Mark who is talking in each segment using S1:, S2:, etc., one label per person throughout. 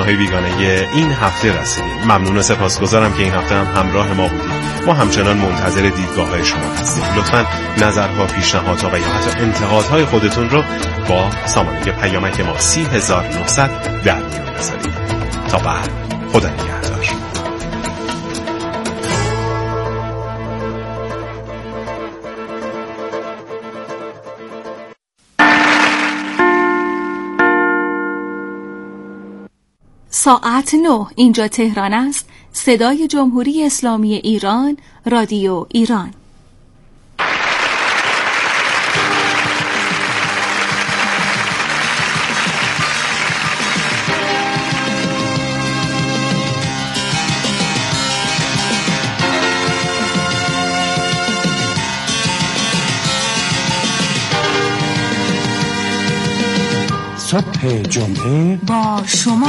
S1: برنامه‌های بیگانه این هفته رسیدیم. ممنون و سپاسگزارم که این هفته هم همراه ما بودید. ما همچنان منتظر دیدگاه‌های شما هستیم. لطفاً نظرها، پیشنهادها و یا حتی انتقادهای خودتون رو با سامانه پیامک ما 30900 در میون بذارید. تا بعد، خدا نگهدار.
S2: ساعت 9 اینجا تهران است. صدای جمهوری اسلامی ایران، رادیو ایران.
S3: صبح جمعه
S2: با شما.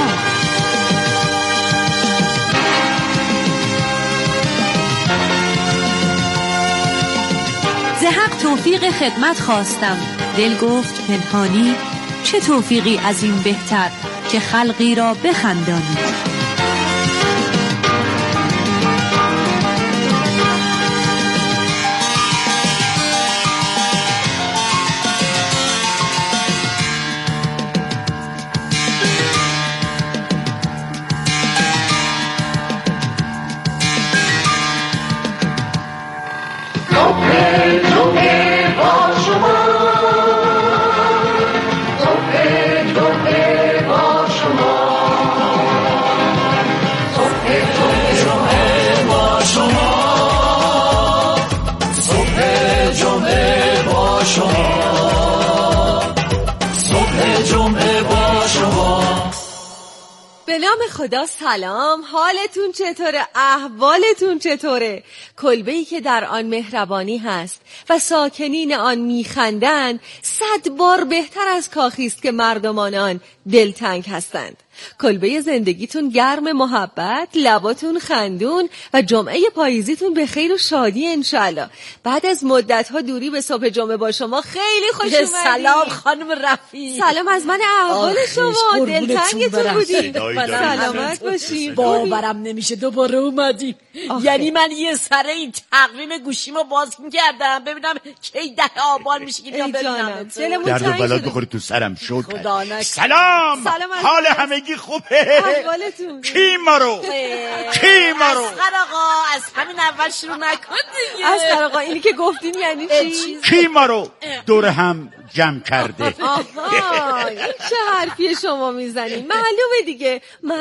S4: ز حق توفیق خدمت خواستم، دل گفت پنهانی، چه توفیقی از این بهتر که خلقی را بخندانی.
S5: به نام خدا سلام، حالتون چطوره؟ احوالتون چطوره؟ کلبه‌ای که در آن مهربانی هست و ساکنین آن میخندند 100 بار بهتر از کاخی است که مردمان آن دلتنگ هستند. کلبه زندگیتون گرم محبت، لباتون خندون و جمعه پاییزیتون به خیر و شادی انشالله. بعد از مدت‌ها دوری به صبح جمعه با شما خیلی خوش اومدید.
S4: سلام خانم رفیع.
S5: سلام از من، احوال شما؟ دلتنگتون بودیم. سلامت باشیم.
S4: باورم نمیشه دوباره اومدی. یعنی من یه سره این تقویم گوشیمو باز کردم ببینم کی 10 آبان میشه که ببینم.
S3: درد و بلاد بخوری تو سرم شد. سلام. حال همگی خوبه؟
S5: احوالتون؟
S3: کی ما رو
S4: اسخر آقا از همین اول شروع نکن دیگه.
S5: اسخر آقا اینی که گفتین یعنی چی؟
S3: کی ما رو دور هم جمع کرده؟
S5: آها، این چه حرفی شما میزنین؟ معلومه دیگه،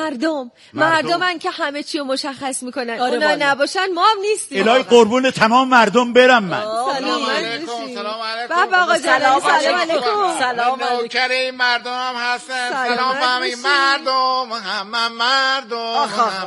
S5: مردمن که همه چی رو مشخص میکنن. اونا نباشن ما هم نیستیم.
S3: الهی قربون تمام مردم برم من.
S5: سلام علیکم.
S6: بابا
S5: آقا جلالی سلام علیکم.
S6: سلام علیکم. نوکر مردم هم هستن. سلام فهمی مردم، همه مردم.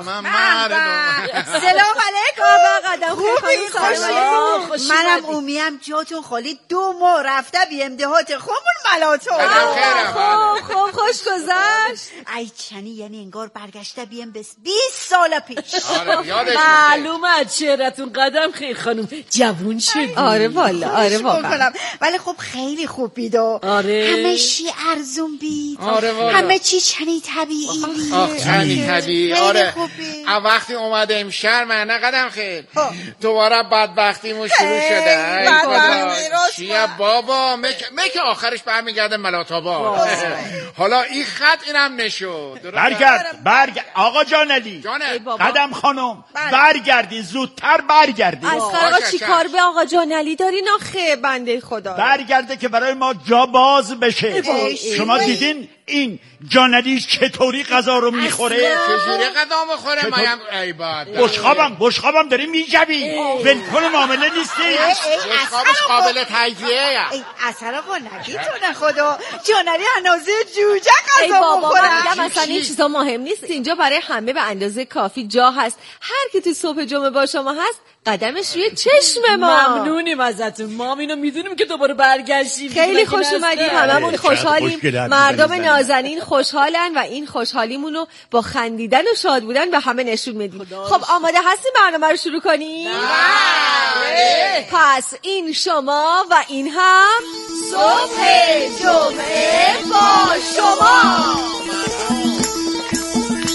S5: سلام علیکم. قدم
S7: خوبی؟ خوش منم اومیم جاتون خالی 2 ماه رفته بیمدهات خمون ملاتو.
S5: خب خوش گذشت.
S7: ای چنی یعنی انگار برگشته بیم بس 20 سال پیش.
S4: معلومه از چهرتون قدم خیر خانم جوون شدی.
S5: آره والا.
S7: ولی خب خیلی خوب بید و همه چی ارزون بید. همه چی چنی طبیعی بید.
S6: چنی طبیعی. آره وقتی اومدیم شهر من قدم خیر دوباره بدبختیمون شروع شده. چیه بابا مکه آخرش برمیگرده ملاتابا. حالا این خط اینم نشد.
S3: برگرد آقا جانعلی. قدم خانم برگردی، زودتر برگردی.
S5: اسخر آقا چی کار به آقا جانعلی دارین آخه؟ بنده خدا
S3: برگرده که برای ما جا باز بشه. شما دیدین این جانعلی چطوری غذا رو میخوره؟
S6: چجوری غذا میخوره؟ مایم ای باد
S3: بشخابم داری میجوی. ولکن معامله نیستی.
S6: بشخابش قابل تجزیه.
S7: اثر آقا نگیتونه خدا. جانعلی اندازه جوجه غذا میخوره.
S5: میگم اصلا این چیزا مهم نیست. اینجا برای همه به اندازه کافی جا هست. هر کی تو صبح جمعه با شما هست قدمش روی چشم ما.
S4: ممنونیم ازتون. ما اینو میدونیم که دوباره برگشتیم.
S5: خیلی خوش اومدید. هممون خوشحالیم. مردم نازنین خوشحالن و این خوشحالیمونو با خندیدن و شاد بودن به همه نشون میدیم. خب آماده هستیم برنامه رو شروع کنیم؟ پس این شما و این هم صبح جمعه با شما.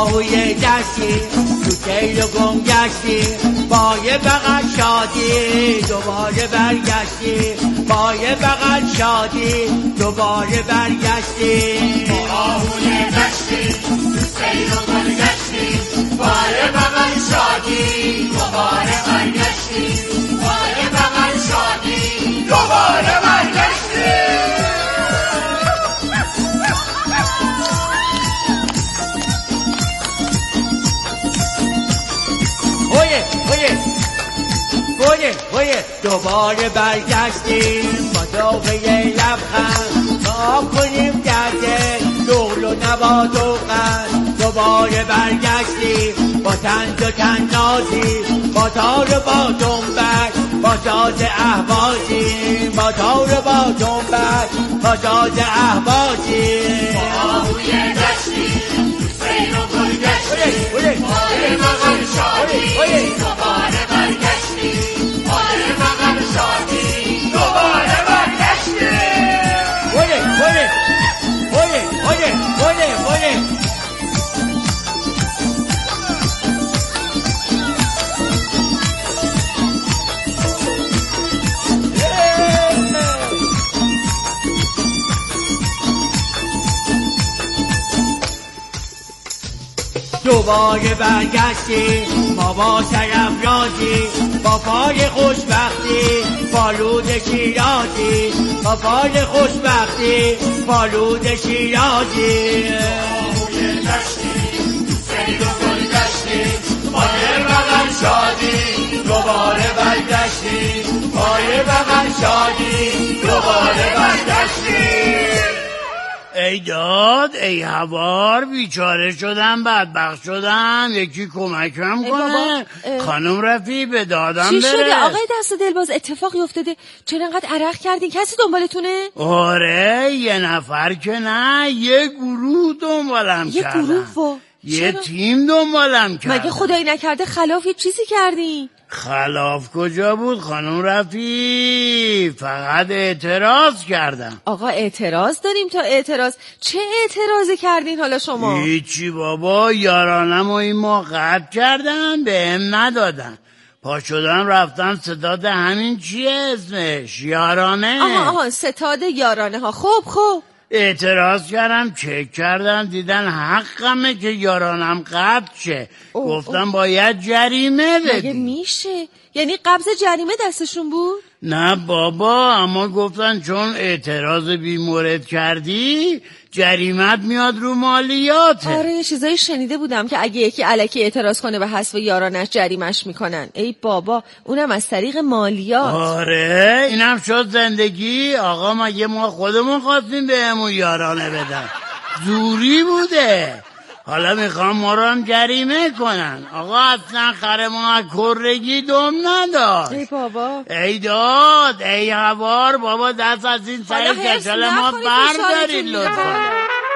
S8: آهوی دستی تو سیل و گم گشتی با یه بغل شادی دوباره برگشتی با یه بغل شادی دوباره برگشتی
S9: آهوی دستی تو سیل و گم گشتی با یه بغل شادی دوباره برگشتی با یه بغل شادی دوباره برگشتی
S8: اوه دوباره برگشتیم با داغه لبخند آب کنیم درده لغل و نبات و قند دوباره برگشتیم با تنز و تنازی با تار و با دنبک با ساز احوازی با تار و با دنبک با ساز احوازی
S9: با آهوی دشتی سیل و گل گشتی باره بغل شادی دوباره برگشتی باره بغل شادی دوباره برگشتی
S8: دوباره برگشتی ما با سرافرازی با پای خوشبختی فالود شیرازی با پای خوشبختی فالود شیرازی
S9: آهوی دشتی سیل و گل گشتی باره بغل شادی دوباره برگشتی باره بغل شادی دوباره برگشتی
S3: ای داد ای هوار بیچاره شدن بدبخت شدن یکی کمکم کنه خانم رفی به دادم
S5: چی
S3: بره
S5: شده آقای دست دلباز اتفاقی افتاده چرا انقدر عرق کردین کسی دنبالتونه
S3: آره یه نفر که نه یه گروه دنبالم
S5: یه
S3: کردن
S5: گروه
S3: یه تیم دنبالم کردن
S5: مگه خدایی نکرده خلاف یه چیزی کردین
S3: خلاف کجا بود خانم رفی فقط اعتراض کردم
S5: آقا اعتراض داریم تا اعتراض چه اعتراضی کردین حالا شما
S3: هیچی بابا یارانم و این ما قطع کردن به هم ندادن پا شدن رفتن ستاد همین چیه اسمش یارانه
S5: آها ستاد یارانه ها خب
S3: اعتراض کردم چک کردم دیدن حقمه که یارانم قطع شه گفتم باید جریمه بدی
S5: مگه میشه یعنی قبض جریمه دستشون بود
S3: نه بابا اما گفتن چون اعتراض بیمورد کردی جریمت میاد رو مالیاته
S5: آره یه چیزایی شنیده بودم که اگه یکی الکی اعتراض کنه به حذف یارانش جریمش میکنن ای بابا اونم از طریق مالیات
S3: آره اینم شد زندگی آقا مگه ما خودمون خواستیم بهمون یارانه بدن زوری بوده حالا میخوام ما رو هم جریمه کنن آقا اصلا خر ما کرگی دم نداشت
S5: ای بابا
S3: ای داد ای هوار بابا دست از این سر کچل ما بردارید لطفا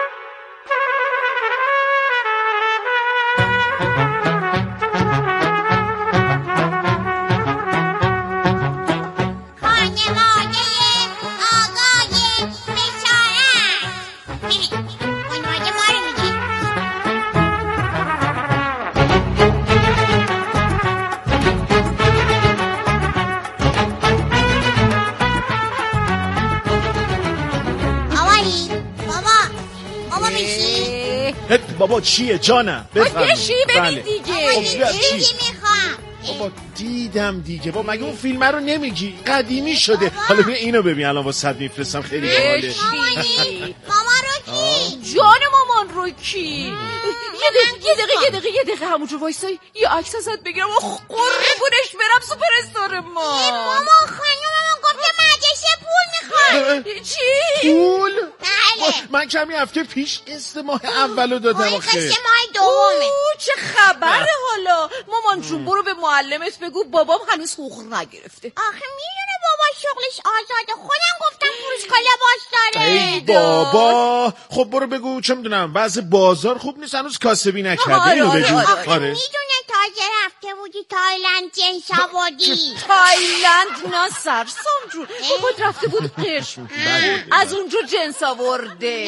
S1: بابا چیه جانم
S5: بشی ببین دیگه
S7: چی میخوام
S1: بابا دیدم دیگه بابا مگه اون فیلم رو نمیگی قدیمی شده حالا بیا اینو ببین الان واسط میفرستم خیلی باحاله
S7: مامان رو کی
S5: جان مامان رو کی یه دقیقه همونجا وایسای یه عکس ازت بگیرم و قربونش برم سوپر استار ما
S7: مامان خانومم گفت مدرسه پول میخواد
S5: چی؟
S1: پول؟
S7: بله
S1: من کمی هفته پیش قسط ماه اولو دادم آخه
S7: قسط ماه دومه
S5: چه خبره حالا مامان جون برو به معلمت بگو بابام هنوز حقوق نگرفته
S7: آخه میدونه بابا شغلش آزاده خودم گفتم فروشگاه لباس داره
S1: ای بابا خب برو بگو چه میدونم بعض بازار خوب نیست هنوز کاسبی نکرده اینو بگو
S7: آره میدونه تازه کجا رفته بودی تایلند جنس آوردی؟
S5: تایلند نه سرسام جون، بابات رفته بود قشم، از اونجا جنس آورده.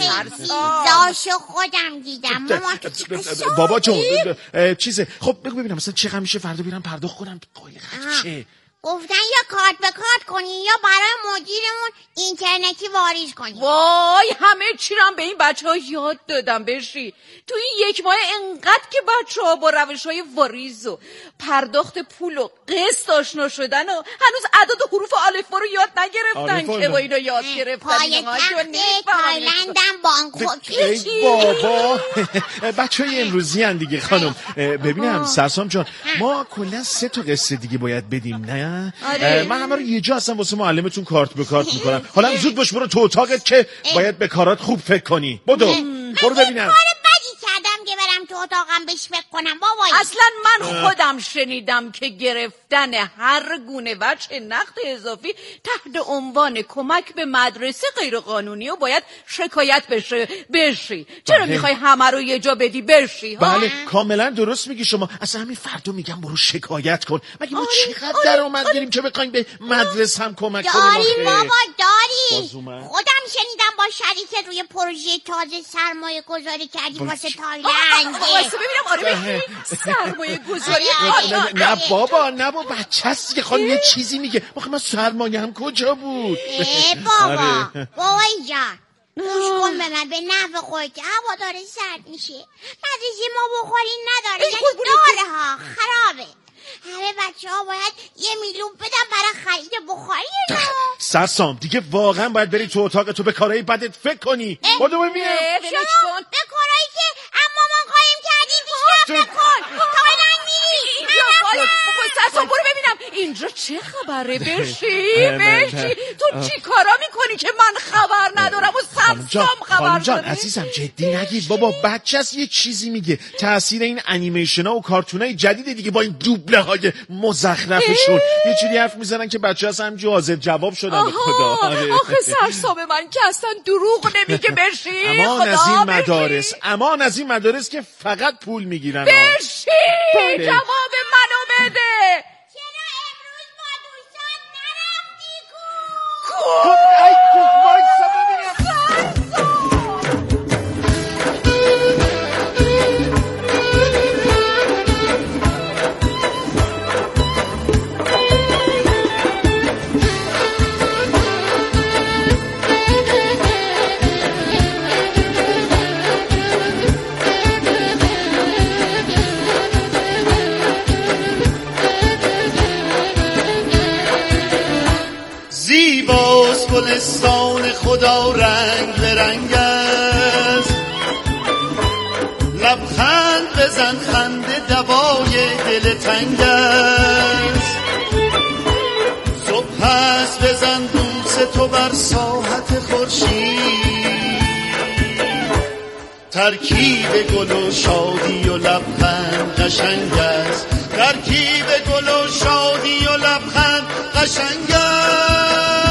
S7: چیزاشو خودم دیدم.
S10: بابا جون چیزه. خب بگو ببینم مثلا چقدر میشه فردا بیرم پرداخت کنم؟ قایق چه؟
S7: گفتن یا کارت به کارت کنی یا برای مدیرمون اینترنتی واریز کنی.
S5: وای همه چی رو به این بچه‌ها یاد دادم بشی. تو این یک ماه انقدر که بچه‌ها با روش‌های واریز و پرداخت پول و قسط آشنا شدن و هنوز اعداد و حروف الفبا رو یاد نگرفتن که با اینا یاد گرفتن.
S7: پایتخت تایلندم بانکوکه.
S10: ای بابا بچه‌های امروزی ان دیگه خانم. ببینم سرسام جان ما کلا 3 تا قصه دیگه باید بدیم نه؟ من همه رو یه جا هستم واسه معلمتون کارت به کارت میکنم. حالا زود باش برو تو اتاقت که باید به کارات خوب فکر کنی. برو ببینم.
S7: کردم که برم تو اتاقم بهش فکر کنم بابایی.
S5: اصلا من خودم شنیدم که گرفتن هر گونه وجه نقد اضافی تحت عنوان کمک به مدرسه غیر قانونی و باید شکایت بشی. چرا میخوای همه رو یه جا بدی بشی؟
S10: بله کاملا درست میگی شما. اصلا همین فردا میگم برو شکایت کن. مگه ما چقدر درآمد داریم که بخوایم به مدرسه هم کمک کنیم؟
S7: داریم بابا داری. خودم شنیدم با شریک روی پروژه تازه سرمایه گذاری کردی واسه تایلند.
S5: واسه ببینم. آره سرمایه گذاری.
S10: نه بابا بچه هستی که خانم یه چیزی میگه. من سرمایه هم کجا بود؟
S7: بابا اینجا گوش کن به من، به نفع خود که هوا داره سرد میشه. مدرسه ما بخورین نداره، یعنی داره ها خرابه. همه بچه ها باید 1 میلیون بدن برای خرید بخاری.
S10: سرسام دیگه واقعا باید بری تو اتاق تو به کارهای بدت فکر کنی. بودو ببینم
S7: شما به کارهایی که اما ما قایم کردیم پیشرفت نکن. تایلند میری.
S5: سرسام برو ببینم اینجا چه خبره. بشی تو چی کارا میکنی که من خبر ندارم و سرسام خبر داره؟
S10: عزیزم جدی نگیر بابا، بچه هست یه چیزی میگه. تأثیر این انیمیشن ها و کارتون های جدید دیگه با این دوبله های مزخرفشون یه چیزی حرف میزنن که بچه هست همجور حاضر جواب شدن. به خدا
S5: آخه سرسام من که اصلا دروغ نمیگه. بشی
S10: امان از این مدارس که فقط پول میگیرن.
S5: بشی جواب منو بده.
S7: چرا امروز با دوستان نرفتی کو؟
S9: زیباست گلستان خدا رنگ به رنگ است. لبخند بزن خنده دوای دل تنگ است. صبح هست بزن دوست تو بر ساحت خورشید. ترکیب گل و شادی و لبخند قشنگ است. ترکیب گل و شادی و لبخند قشنگ است.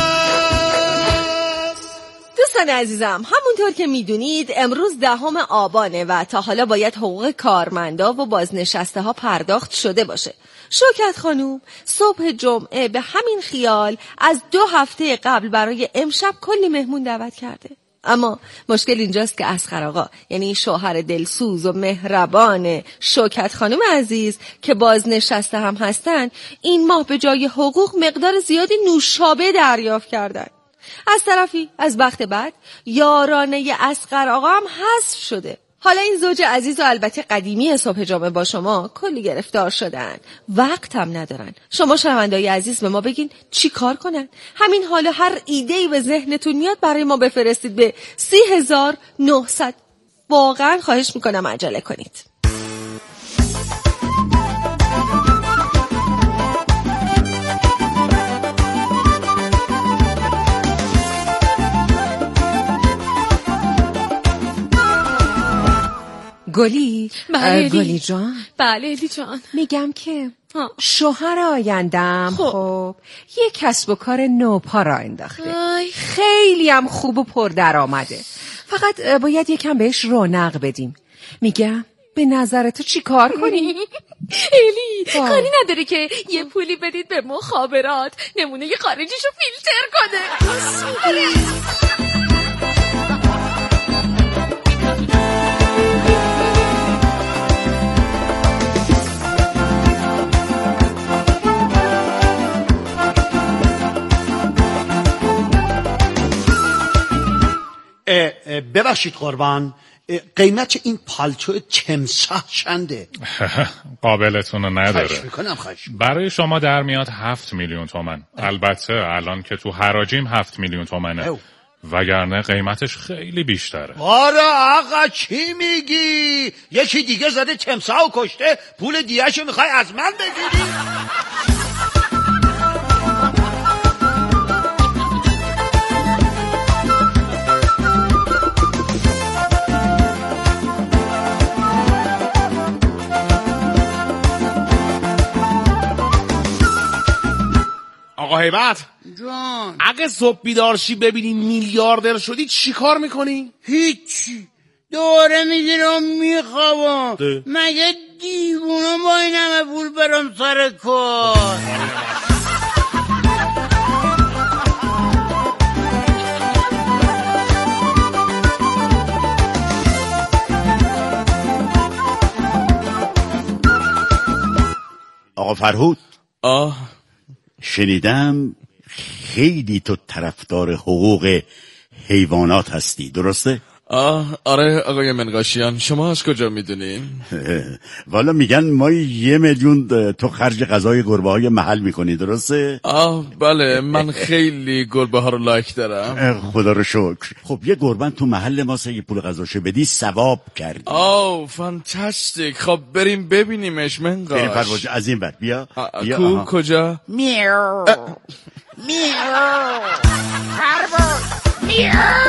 S5: دوستان عزیزم همونطور که میدونید امروز 10 آبانه و تا حالا باید حقوق کارمندا و بازنشسته ها پرداخت شده باشه. شوکت خانوم صبح جمعه به همین خیال از 2 هفته قبل برای امشب کلی مهمون دعوت کرده. اما مشکل اینجاست که اصغر آقا یعنی شوهر دلسوز و مهربان شوکت خانم عزیز که بازنشسته هم هستن این ماه به جای حقوق مقدار زیادی نوشابه دریافت کردن. از طرفی از وقت بعد یارانه اصغر آقا هم حذف شده. حالا این زوج عزیز و البته قدیمی صبح جمعه با شما کلی گرفتار شدن، وقت هم ندارن. شما شنونده‌های عزیز به ما بگین چی کار کنن؟ همین حالا هر ایده‌ای به ذهنتون میاد برای ما بفرستید به 30900. واقعا خواهش میکنم عجله کنید. گلی؟
S2: بله
S5: گلی جان؟
S2: بله الی جان.
S5: میگم که شوهر آیندم خب یه کسب و کار نوپا را انداخته. خیلی هم خوب و پردرآمده. فقط باید یکم بهش رونق بدیم. میگم به نظر تو چی کار کنیم؟ الی کاری نداره که یه پولی بدید به مخابرات نمونه خارجیشو فیلتر کنه.
S11: ببخشید قربان، قیمت این پالتو تمساح چنده؟
S12: قابلتون رو نداره.
S11: خواهش.
S12: برای شما در میاد 7 میلیون تومن. البته الان که تو حراجیم 7 میلیون تومنه، وگرنه قیمتش خیلی بیشتره.
S11: آره آقا چی میگی؟ یکی دیگه زده تمساح و کشته، پول دیهشو میخوای از من بگیری؟
S10: آقا هیبت
S3: جان،
S10: اگه صبح بیدار شی ببینی میلیاردر شدی چی کار میکنی؟
S3: هیچی، دوره میگیرم میخوابم. مگه دیوونم با این همه پول برم سر کار؟
S13: آقا فرهود، شنیدم خیلی تو طرفدار حقوق حیوانات هستی، درسته؟
S14: آره آقای منقاشیان، شما از کجا میدونین؟
S13: والا میگن ما 1 میلیون تو خرج غذای گربه های محل میکنی، درسته؟
S14: بله، من خیلی گربه ها رو لایک دارم.
S13: خدا رو شکر. خب یه گربن تو محل ما یه پول غذاشو بدی ثواب کردی.
S14: فانتاستیک. خب بریم ببینیمش منقاش.
S13: بریم پرواز از این بر بیا.
S14: کجا؟
S3: میاو میاو پرواز میاو.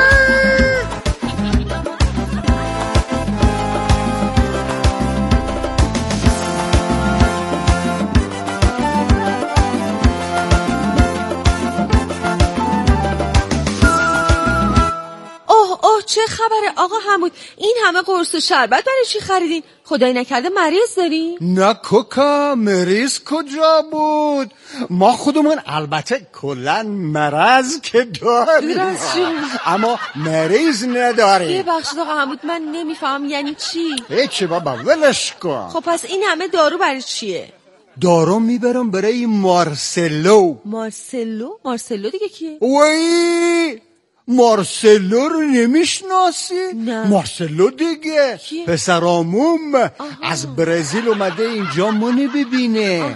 S5: چه خبره آقا حمود؟ این همه قرص و شربت برای چی خریدین؟ خدای نکرده مریض داری؟
S11: نه کوکا، مریض کجا بود؟ ما خودمون البته کلن مرض که داریم اما مریض نداریم.
S5: ببخشید آقا حمود، من نمیفهم یعنی چی؟
S11: هیچی بابا، ولش کن.
S5: خب پس این همه دارو برای چیه؟
S11: دارو میبرم برای مارسلو.
S5: مارسلو دیگه کیه؟
S11: وای، مارسلو رو نمیشناسی؟
S5: نه.
S11: مارسلو دیگه پسراموم از برزیل اومده اینجا منو ببینه.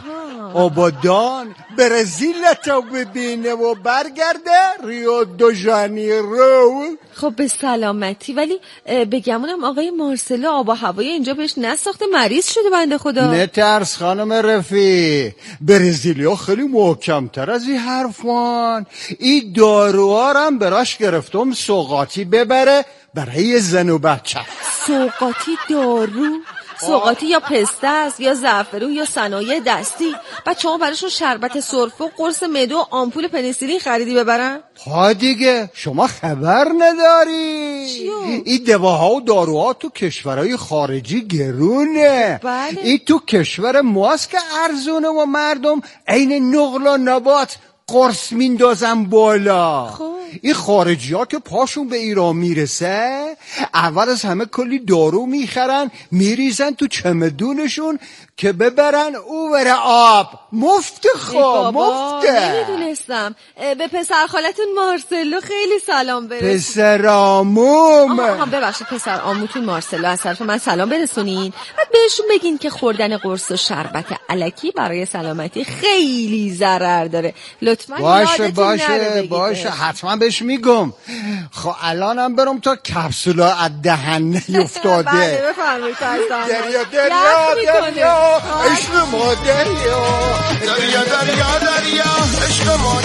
S11: آبادان برزیلتو ببینه و برگرده ریو دو ژانیرو.
S5: خب به سلامتی. ولی بگمونم آقای مارسلو آب و هوای اینجا بهش نساخته، مریض شده بنده خدا.
S11: نترس خانم رفی، برزیلیا خیلی محکم‌تر از این حرفان. این داروها رو هم براش گرفتم سوغاتی ببره برای زن و بچه.
S5: سوغاتی دارو؟ سوغاتی یا پسته است یا زعفرون یا صنایع دستی. بعد شما براشون شربت سرفه و قرص معده و آمپول پنیسیلین خریدی ببرن؟
S11: ها دیگه شما خبر نداری؟ این دواها و داروها تو کشورهای خارجی گرونه.
S5: بله.
S11: این تو کشور ماست که ارزونه و مردم عین نقل و نبات قرص میندازن بالا. این خارجی ها که پاشون به ایران میرسه اول از همه کلی دارو میخرن میریزن تو چمدونشون که ببرن اوور آب. مفت مفته.
S5: نمیدونستم. به پسر خالتون مارسلو خیلی سلام برسون.
S11: پسر آموم.
S5: ببخشید پسر آموتون مارسلو از طرف من سلام برسونین. بعد بهشون بگین که خوردن قرص و شربت الکی برای سلامتی خیلی ضرر داره. لطفاً
S11: باشه حتما بهش میگم. خب الانم برم تا کپسولا از دهن نیفتاده.
S5: بله بفرمایید.
S11: دریا عشق ما دریا عشق ما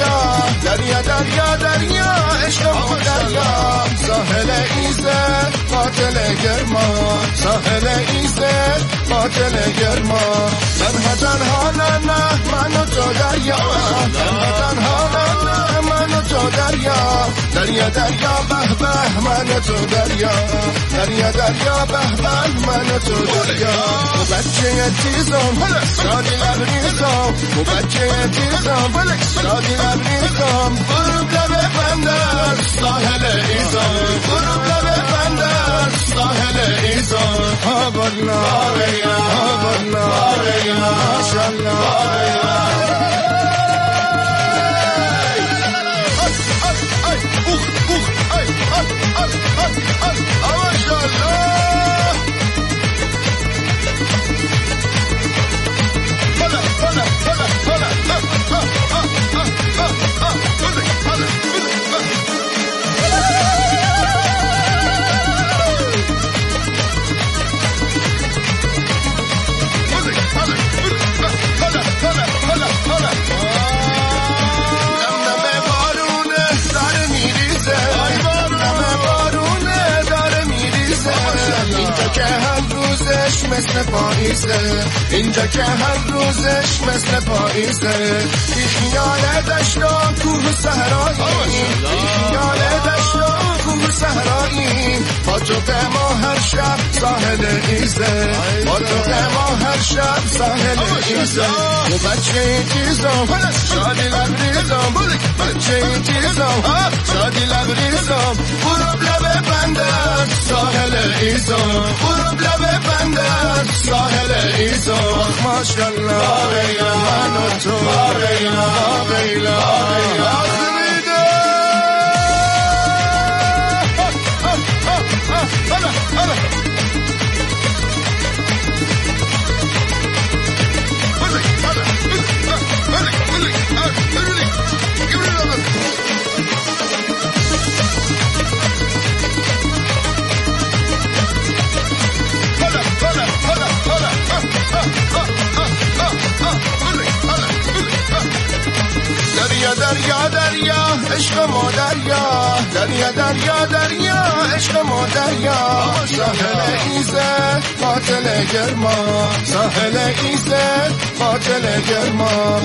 S11: دریا عشق ما دریا ساحل ایزد قاتل گرما ساحل ایزد قاتل گرما تنها نه من و تو دریا تنها نه من و تو دریا به به من و تو دریا
S15: دریا دریا بهبن من و تو دریا و بچه تیزم شادی لبریزم و بچه تیزم شادی لبریزم غروب لب بندر ساحل ایزم غروب لب بندر ساحل ایزم آبادنا آبادنا ماشالله مثل پاییزه اینجا که هر روزش مثل پاییزه بی خیال دشت و کوه صحرایی بی خیال دشت و کوه صحرایی با تو به ما هر شب ساحل ایزه با تو به ما هر شب ساحل ایزه و بچه تیزم شادی لبریزم بچه تیزم شادی لبریزم غروب لب بندر ساحل ایزم غروب لب بندر ساحل ایزم ماشالله من و تو دریا دریا عشق ما دریا دریا دریا دریا عشق ما دریا ساحل ایزه قاتل گرما ساحل ایزه قاتل گرما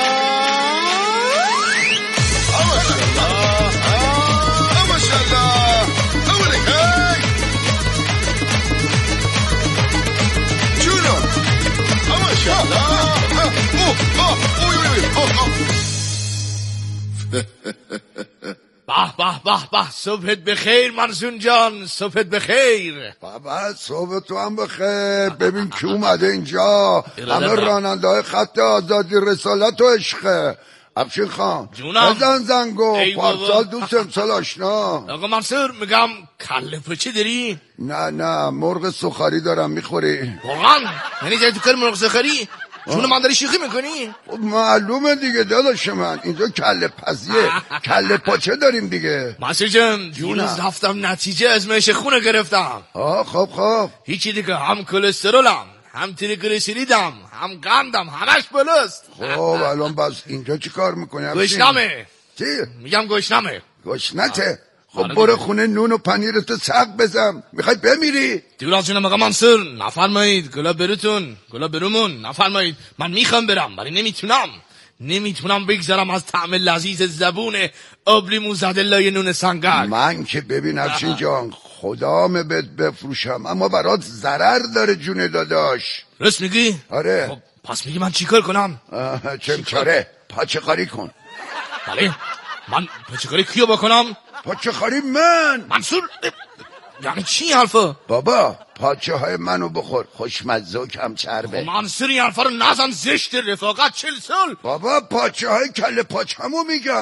S14: به صبحت بخیر مرزون جان صبحت بخیر
S16: بابا صبح تو هم بخیر ببین کی اومده اینجا همه راننده های خط آزادی رسالت و عشقه افشین خان
S14: جونم
S16: بزن زنگو پارسال دوست امسال آشنا
S14: آقا منصور میگم کله پچه داری؟
S16: نه مرغ سخاری دارم میخوری
S14: واقعا؟ یعنی جای تو کل مرغ سخاری؟ چون من داری شوخی میکنی؟
S16: معلومه دیگه داداش من اینجا کله پزیه کله پاچه داریم دیگه
S14: منصور جان دیروز رفتم نتیجه ازمایش خونه گرفتم
S16: خب
S14: هیچی دیگه هم کلسترولم هم تریگلیسیریدم هم قندم همش بالاست
S16: خب الان بس اینجا چی کار میکنی؟
S14: گشنمه
S16: چی؟
S14: میگم گشنمه
S16: گشنته؟ خب برو خونه نون و پنیرتو سق بزن میخوای بمیری؟
S14: دیگه جونم آقا منصور نفرمایید گلا بروتون گلا برومون نفرمایید من میخوام برم ولی نمیتونم بگذرم از طعم لذیذ زبون آبلیمو زده لای نون سنگک
S16: من که ببین افشین جان خدامه بهت بفروشم اما برات ضرر داره جون داداش
S14: راست میگی؟
S16: آره
S14: خب پس میگی من چیکار کنم؟
S16: چمچاره پاچه خاری کن
S14: بله من پاچه خاری کیو بکنم؟
S16: پاچه خاری من
S14: منصور یعنی چی حرفا؟
S16: بابا پاچه های منو بخور خوشمزه و کم چربه
S14: منصور این حرفا رو نزن زشت رفاقت 40 سال
S16: بابا پاچه های کله پاچمو میگم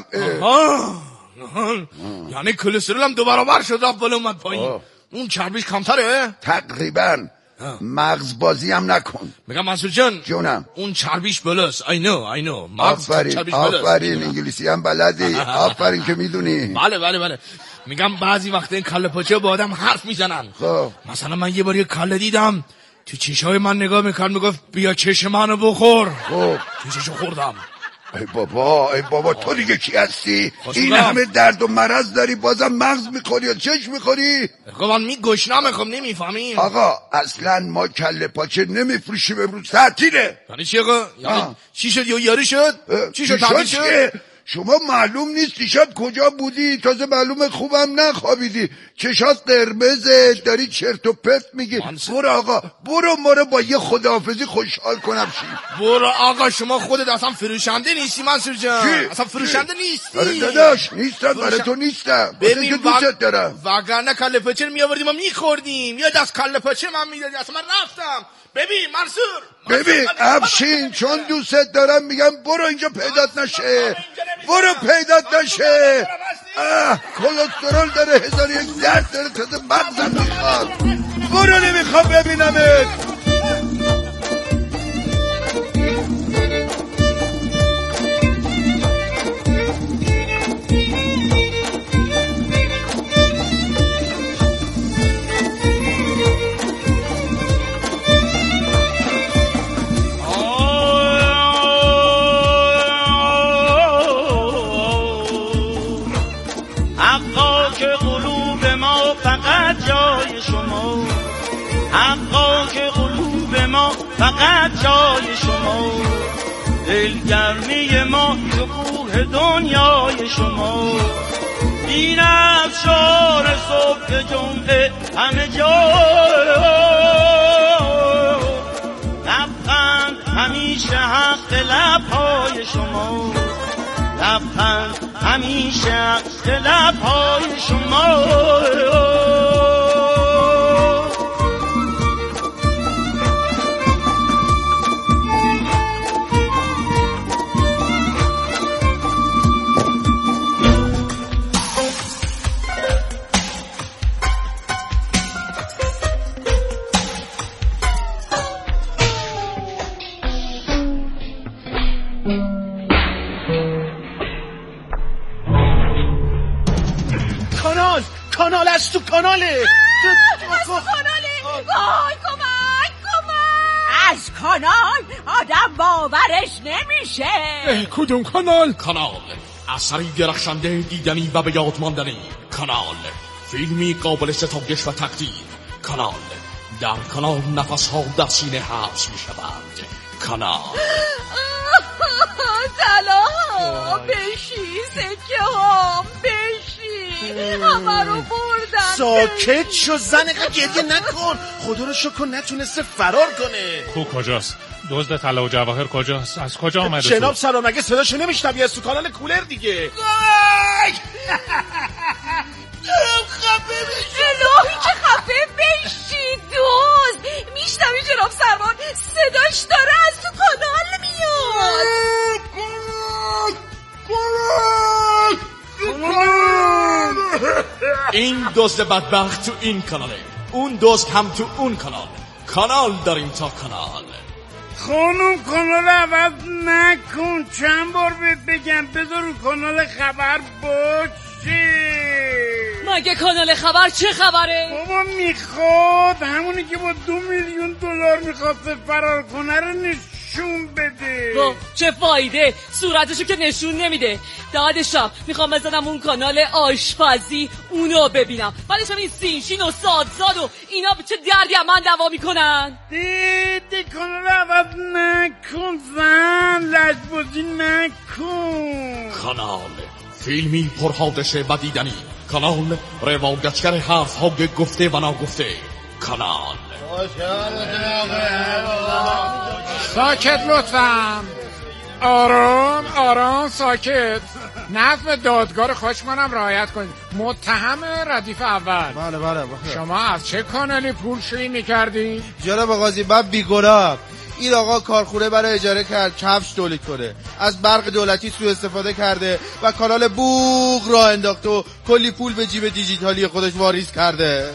S14: یعنی کلسترولم 2 برابر شد رفت بالا اومد پایین اون چربیش کمتره؟
S16: تقریبا مغز بازی هم نکن
S14: میگم منصور جان
S16: جونم
S14: اون چربیش بالاست I know
S16: آفرین انگلیسی هم بلدی آفرین که میدونی
S14: بله میگم بعضی وقت این کله پاچه با آدم حرف میزنن
S16: خب
S14: مثلا من یه بار یه کله دیدم تو چشای من نگاه میکرد میگفت بیا چش منو بخور
S16: خب
S14: چششو خوردم
S16: ای بابا تو دیگه کی هستی؟ این همه درد و مرض داری بازم مغز میخوری یا چش میخوری؟
S14: آقا من گشنمه خب نمیفهمیم
S16: آقا اصلا ما کله پاچه نمیفروشیم امروز تعطیله
S14: یعنی چی آقا؟ یعنی چی شد یا یاری شد؟ چی شد تعطیل شد؟
S16: شما معلوم نیست دیشب کجا بودی؟ تازه معلومه خوبم نخوابیدی، چشات قرمزه، داری چرت و پرت میگی. برو آقا، برو ما رو با یه خداحافظی خوشحال کنم شی.
S14: برو آقا، شما خودت اصلا فروشنده نیستی منصور جان. اصلا فروشنده نیستی.
S16: آره داداش نیستم، برای تو نیستم، ببین که دوست دارم.
S14: وگرنه کله پاچه میآوردیم و میخوردیم، یا دست کله پاچه من میدادی. اصلا من رفتم. ببین منصور،
S16: ببین افشین، چون دوستت دارم میگم برو اینجا پیدات نشه، برو پیدات نشه. کلسترول داره، 1001 درد داره، تازه مغزم میخواد. برو، نمیخوام ببینمت.
S17: فقط جای شما، دلگرمی ما تو کوه دنیای شما، این افشار صبح جمعه همه جا، لبخند همیشه حق لبهای شما، لبخند همیشه حق لبهای شما.
S10: کانال از تو کاناله.
S4: از تو کاناله. وای کمک. از کانال آدم باورش نمیشه.
S14: کدوم کانال؟ کانال اثری درخشنده، دیدنی و به یاد ماندنی. کانال فیلمی قابل ستایش و تقدیر. کانال در کانال نفس‌ها در سینه حبس می‌شوند. کانال
S4: طلا بشی، سکه هم بشی، همه رو بردن.
S10: ساکت شو زن، گریه نکن. خدا رو شکر نتونسته فرار کنه.
S12: کجاست؟ دزد طلا و جواهر کجاست؟ از کجا آمده؟
S10: جناب سلام، مگه صداشو نمیشنوی؟ از تو کانال کولر دیگه.
S4: خفه بشی. الهی که خفه بشی. دوز میشنوی جناب سروان؟ صداش داره از تو کانال میاد.
S14: این دزد بدبخت تو این کاناله، اون دزد هم تو اون کانال. کانال داریم تا کانال.
S3: خانم کانال عوض نکن، چند بار بگم بذار رو کانال خبر باشی.
S4: مگه کانال خبر چه خبره؟
S3: بابا میخواد همونی که با 2 میلیون دلار میخواسته فرار کنه رو نشون بده.
S4: چه فایده؟ صورتشو که نشون نمیده. دادشم میخوام بزنم اون کانال آشپزی، اونو ببینم. بعدش هم این سینشین و سادزاد و اینا چه دردی هم من دوا میکنن.
S3: دیدی کانال عوض نکن زن، لجبازی نکن.
S14: کانال فیلمی پرحادثه و دیدنی. کانال روایتگر حرف‌های گفته و ناگفته. کانال
S6: ساکت لطفاً. آرام ساکت. نظم دادگاه خوشمانم رعایت کنید. متهم ردیف اول.
S18: بله.
S6: شما از چه کانالی پولشویی میکردی؟
S18: جناب قاضی من بیگناهم. این آقا کارخونه برای اجاره کرد کفش تولید کنه، از برق دولتی سوء استفاده کرده و کانال بوق راه انداخته و کلی پول به جیب دیجیتالی خودش واریز کرده.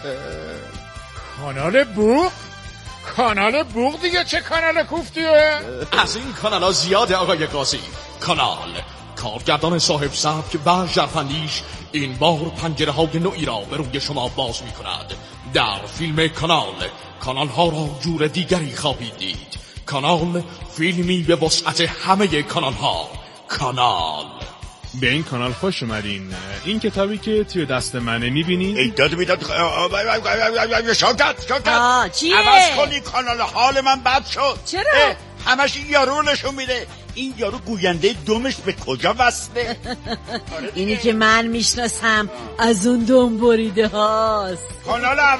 S6: کانال بوق؟ کانال بوق دیگه چه کانال کوفتیه؟
S14: از این کانال ها زیاده آقای قاضی. کانال کارگردان صاحب سبک و ژرفندیش این بار پنجره های نوعی را به روی شما باز می کند. در فیلم کانال ها را جور دیگری خواهید دید. کانال فیلمی به وسعت همه کانال ها. کانال
S1: به این کانال خوش اومدین. این کتابی که توی دست منه میبینین؟
S13: ایداد شاکت
S4: چیه؟
S13: عوض کنی کانال، حال من بد شد.
S4: چرا؟
S13: همش یارو نشون میده. این یارو گوینده دمش به کجا وصله؟
S19: اینی که من میشناسم از اون دم بریده هاست.
S13: کانال